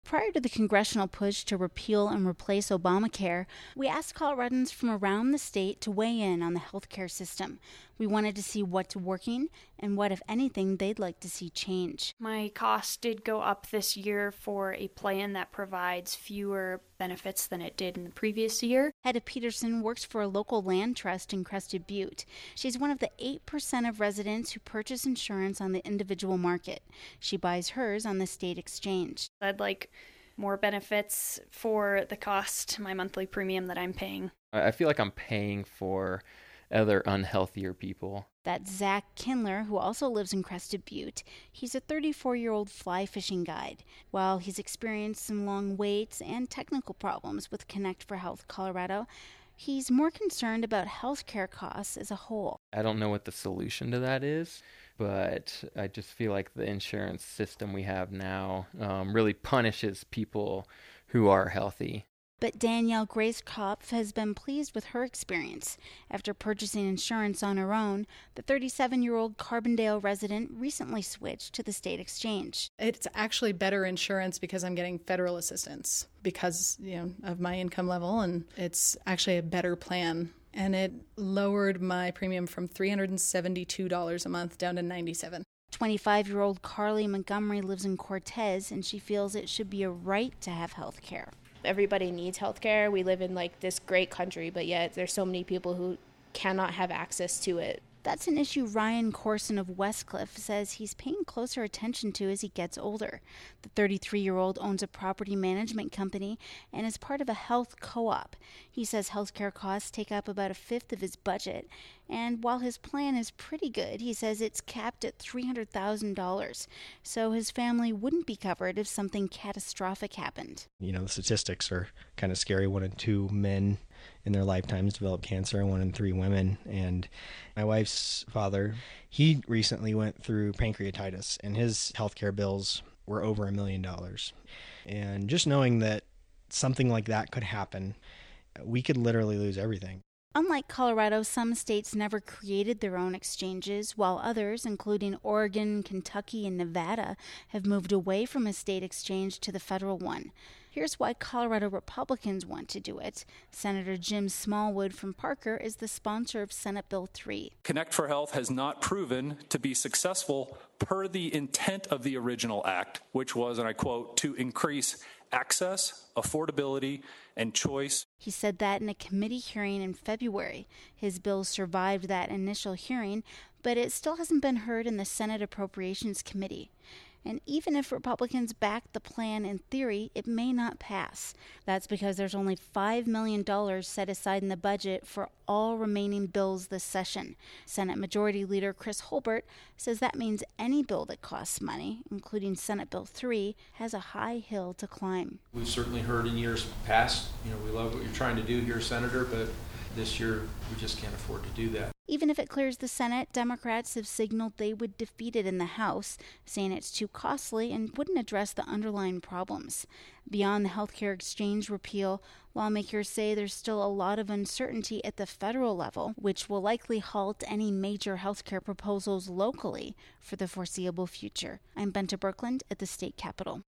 Prior to the congressional push to repeal and replace Obamacare, we asked Coloradans from around the state to weigh in on the healthcare system. We wanted to see what's working and what, if anything, they'd like to see change. My cost did go up this year for a plan that provides fewer benefits than it did in the previous year. Hedda Peterson works for a local land trust in Crested Butte. She's one of the 8% of residents who purchase insurance on the individual market. She buys hers on the state exchange. I'd like more benefits for the cost, my monthly premium that I'm paying. I feel like I'm paying for other unhealthier people. That's Zach Kindler, who also lives in Crested Butte. He's a 34-year-old fly fishing guide. While he's experienced some long waits and technical problems with Connect for Health Colorado, he's more concerned about healthcare costs as a whole. I don't know what the solution to that is, but I just feel like the insurance system we have now really punishes people who are healthy. But Danielle Gracekopf has been pleased with her experience. After purchasing insurance on her own, the 37-year-old Carbondale resident recently switched to the state exchange. It's actually better insurance because I'm getting federal assistance because, of my income level, and it's actually a better plan. And it lowered my premium from $372 a month down to $97. 25-year-old Carly Montgomery lives in Cortez, and she feels it should be a right to have health care. Everybody needs healthcare. We live in this great country, but yet there's so many people who cannot have access to it. That's an issue Ryan Corson of Westcliff says he's paying closer attention to as he gets older. The 33-year-old owns a property management company and is part of a health co-op. He says healthcare costs take up about a fifth of his budget, and while his plan is pretty good, he says it's capped at $300,000, so his family wouldn't be covered if something catastrophic happened. The statistics are kind of scary. 1 in 2 men in their lifetimes develop cancer, and 1 in 3 women. And my wife's father, he recently went through pancreatitis, and his healthcare bills were over $1 million. And just knowing that something like that could happen, we could literally lose everything. Unlike Colorado, some states never created their own exchanges, while others, including Oregon, Kentucky, and Nevada, have moved away from a state exchange to the federal one. Here's why Colorado Republicans want to do it. Senator Jim Smallwood from Parker is the sponsor of Senate Bill 3. Connect for Health has not proven to be successful per the intent of the original act, which was, and I quote, to increase access, affordability, and choice. He said that in a committee hearing in February. His bill survived that initial hearing, but it still hasn't been heard in the Senate Appropriations Committee. And even if Republicans back the plan in theory, it may not pass. That's because there's only $5 million set aside in the budget for all remaining bills this session. Senate Majority Leader Chris Holbert says that means any bill that costs money, including Senate Bill 3, has a high hill to climb. We've certainly heard in years past, we love what you're trying to do here, Senator, but this year we just can't afford to do that. Even if it clears the Senate, Democrats have signaled they would defeat it in the House, saying it's too costly and wouldn't address the underlying problems. Beyond the healthcare exchange repeal, lawmakers say there's still a lot of uncertainty at the federal level, which will likely halt any major healthcare proposals locally for the foreseeable future. I'm Benta Birkeland at the state capitol.